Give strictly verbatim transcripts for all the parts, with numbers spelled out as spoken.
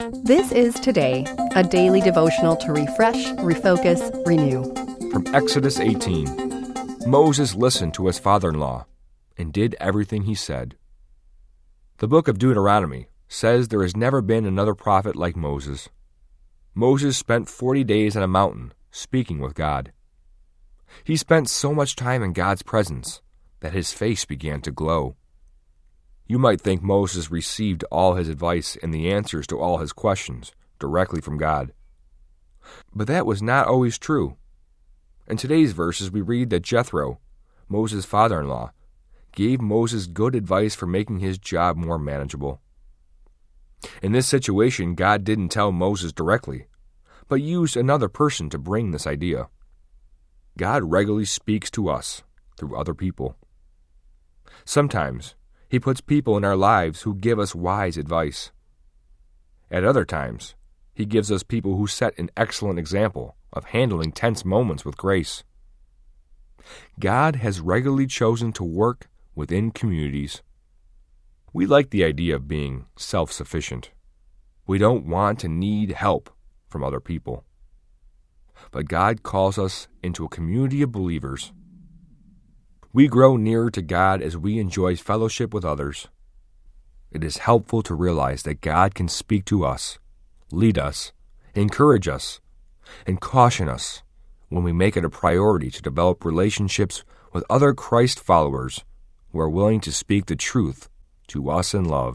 This is Today, a daily devotional to refresh, refocus, renew. From Exodus eighteen, Moses listened to his father-in-law and did everything he said. The book of Deuteronomy says there has never been another prophet like Moses. Moses spent forty days on a mountain speaking with God. He spent so much time in God's presence that his face began to glow. You might think Moses received all his advice and the answers to all his questions directly from God. But that was not always true. In today's verses, we read that Jethro, Moses' father-in-law, gave Moses good advice for making his job more manageable. In this situation, God didn't tell Moses directly, but used another person to bring this idea. God regularly speaks to us through other people. Sometimes, He puts people in our lives who give us wise advice. At other times, He gives us people who set an excellent example of handling tense moments with grace. God has regularly chosen to work within communities. We like the idea of being self-sufficient. We don't want to need help from other people. But God calls us into a community of believers. We grow nearer to God as we enjoy fellowship with others. It is helpful to realize that God can speak to us, lead us, encourage us, and caution us when we make it a priority to develop relationships with other Christ followers who are willing to speak the truth to us in love.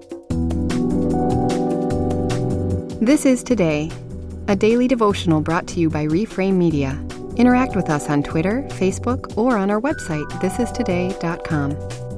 This is Today, a daily devotional brought to you by Reframe Media. Interact with us on Twitter, Facebook, or on our website, this is today dot com.